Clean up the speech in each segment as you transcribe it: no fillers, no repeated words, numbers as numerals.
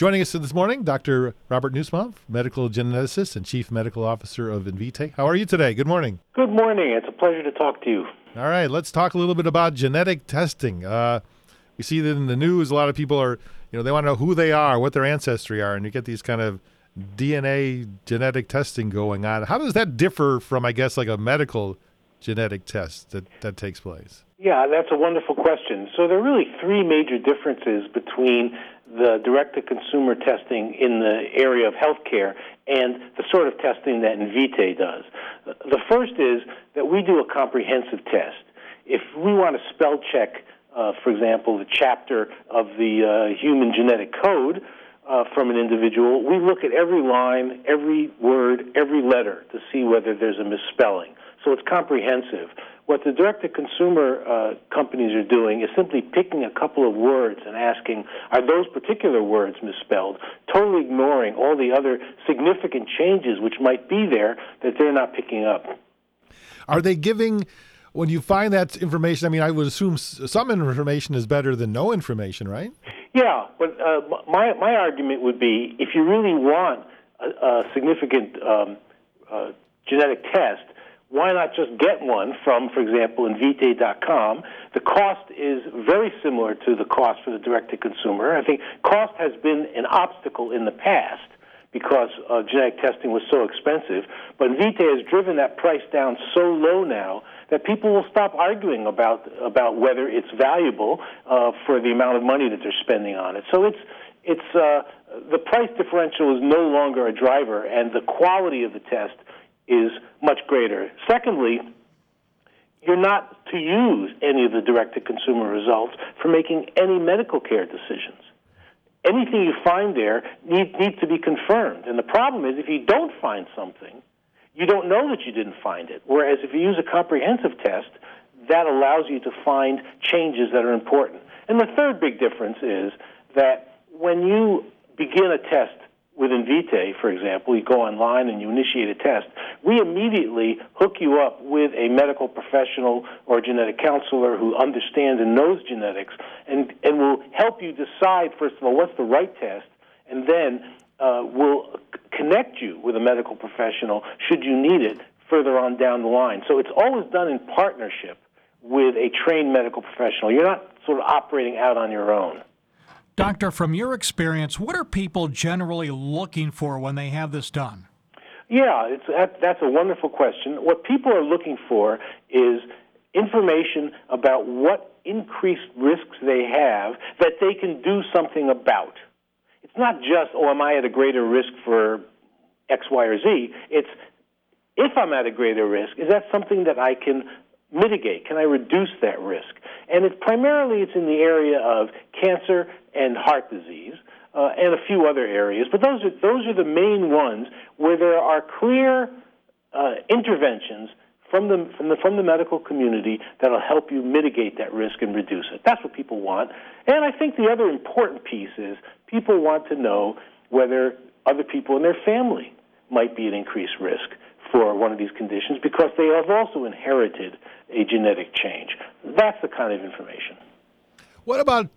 Joining us this morning, Dr. Robert Nussbaum, medical geneticist and chief medical officer of Invitae. How are you today? Good morning. Good morning. It's a pleasure to talk to you. All right, let's talk a little bit about genetic testing. We see that in the news, a lot of people are, they want to know who they are, what their ancestry are, and you get these kind of DNA genetic testing going on. How does that differ from, I guess, like a medical genetic test that takes place? Yeah, that's a wonderful question. So there are really three major differences between the direct-to-consumer testing in the area of healthcare and the sort of testing that Invitae does. The first is that we do a comprehensive test. If we want to spell check, for example, the chapter of the human genetic code from an individual, we look at every line, every word, every letter to see whether there's a misspelling. So it's comprehensive. What the direct-to-consumer companies are doing is simply picking a couple of words and asking, are those particular words misspelled, totally ignoring all the other significant changes which might be there that they're not picking up. Are they giving, when you find that information, I would assume some information is better than no information, right? Yeah, but my argument would be if you really want a significant genetic test, why not just get one from, for example, Invitae.com? The cost is very similar to the cost for the direct-to-consumer. I think cost has been an obstacle in the past because genetic testing was so expensive, but Invitae has driven that price down so low now that people will stop arguing about whether it's valuable for the amount of money that they're spending on it. So it's the price differential is no longer a driver, and the quality of the test is much greater. Secondly, you're not to use any of the direct-to-consumer results for making any medical care decisions. Anything you find there needs to be confirmed. And the problem is if you don't find something, you don't know that you didn't find it. Whereas if you use a comprehensive test, that allows you to find changes that are important. And the third big difference is that when you begin a test with Invitae, for example, you go online and you initiate a test, we immediately hook you up with a medical professional or a genetic counselor who understands and knows genetics and will help you decide, first of all, what's the right test, and then will connect you with a medical professional should you need it further on down the line. So it's always done in partnership with a trained medical professional. You're not sort of operating out on your own. Doctor, from your experience, what are people generally looking for when they have this done? Yeah, that's a wonderful question. What people are looking for is information about what increased risks they have that they can do something about. It's not just, am I at a greater risk for X, Y, or Z? It's, if I'm at a greater risk, is that something that I can mitigate? Can I reduce that risk? And it's in the area of cancer and heart disease and a few other areas. But those are the main ones where there are clear interventions from the medical community that will help you mitigate that risk and reduce it. That's what people want. And I think the other important piece is people want to know whether other people in their family might be at increased risk for one of these conditions because they have also inherited a genetic change. That's the kind of information. What about,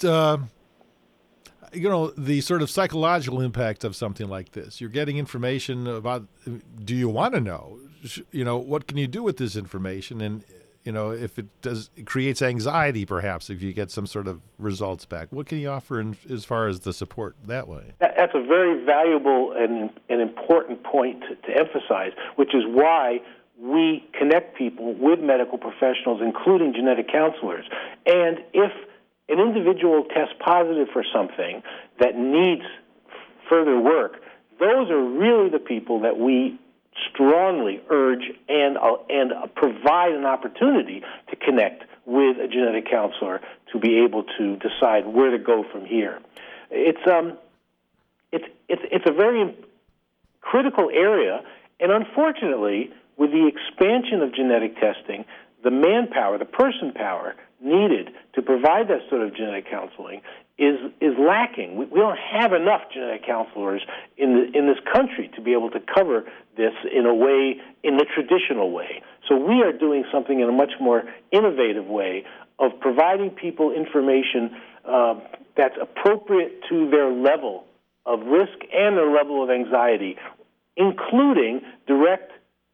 the sort of psychological impact of something like this? You're getting information about, do you want to know? What can you do with this information? And, if it creates anxiety, perhaps, if you get some sort of results back. What can you offer as far as the support that way? That's a very valuable and important point to emphasize, which is why we connect people with medical professionals, including genetic counselors. And if an individual tests positive for something that needs further work, those are really the people that we strongly urge and provide an opportunity to connect with a genetic counselor to be able to decide where to go from here. It's a very critical area, and unfortunately, with the expansion of genetic testing, the manpower, the person power needed to provide that sort of genetic counseling is lacking. We don't have enough genetic counselors in this country to be able to cover this in the traditional way. So we are doing something in a much more innovative way of providing people information that's appropriate to their level of risk and their level of anxiety, including direct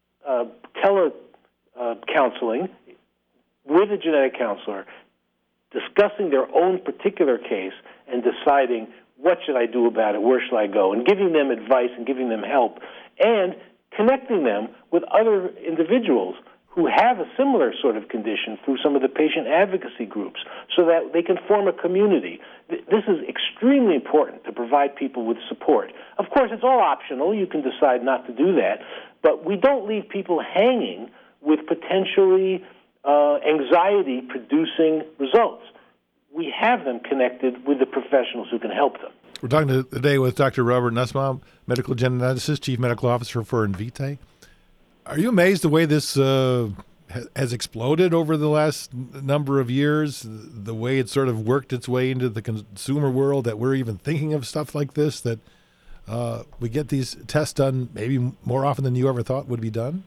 counseling with a genetic counselor, discussing their own particular case and deciding what should I do about it, where should I go, and giving them advice and giving them help, and connecting them with other individuals who have a similar sort of condition through some of the patient advocacy groups so that they can form a community. This is extremely important to provide people with support. Of course, it's all optional. You can decide not to do that, but we don't leave people hanging with potentially anxiety-producing results. We have them connected with the professionals who can help them. We're talking today with Dr. Robert Nussbaum, medical geneticist, chief medical officer for Invitae. Are you amazed the way this has exploded over the last number of years, the way it's sort of worked its way into the consumer world, that we're even thinking of stuff like this, that we get these tests done maybe more often than you ever thought would be done?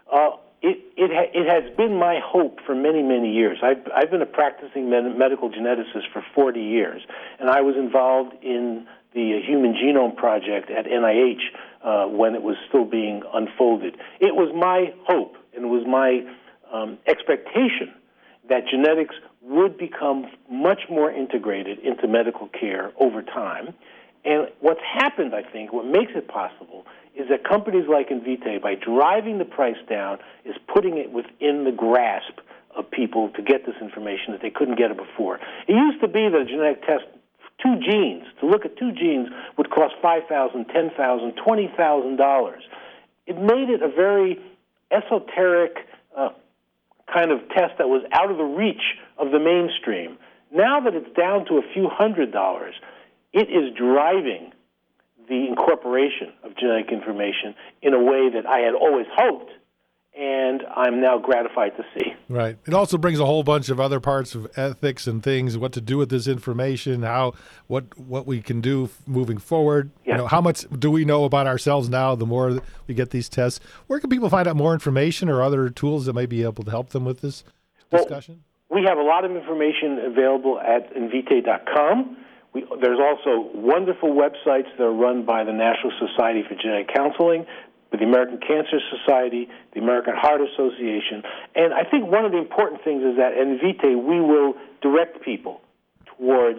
It has been my hope for many, many years. I've been a practicing medical geneticist for 40 years, and I was involved in the Human Genome Project at NIH when it was still being unfolded. It was my hope and it was my expectation that genetics would become much more integrated into medical care over time. And what's happened, I think, what makes it possible is that companies like Invitae, by driving the price down, is putting it within the grasp of people to get this information that they couldn't get it before. It used to be that a genetic test, to look at two genes would cost $5,000, $10,000, $20,000. It made it a very esoteric kind of test that was out of the reach of the mainstream. Now that it's down to a few $100s, it is driving the incorporation of genetic information in a way that I had always hoped, and I'm now gratified to see. Right. It also brings a whole bunch of other parts of ethics and things, what to do with this information, what we can do moving forward. Yeah. You know, how much do we know about ourselves now the more we get these tests? Where can people find out more information or other tools that may be able to help them with this discussion? We have a lot of information available at Invitae.com. There's also wonderful websites that are run by the National Society for Genetic Counseling, the American Cancer Society, the American Heart Association. And I think one of the important things is that at Invitae, we will direct people towards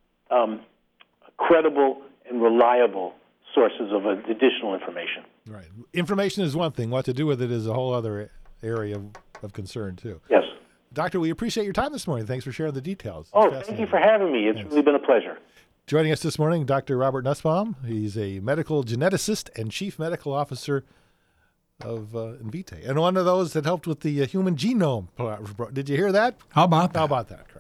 credible and reliable sources of additional information. Right. Information is one thing. What to do with it is a whole other area of concern, too. Yes. Doctor, we appreciate your time this morning. Thanks for sharing the details. Thank you for having me. It's really been a pleasure. Joining us this morning, Dr. Robert Nussbaum. He's a medical geneticist and chief medical officer of Invitae, and one of those that helped with the Human Genome. Did you hear that? How about that? How about that?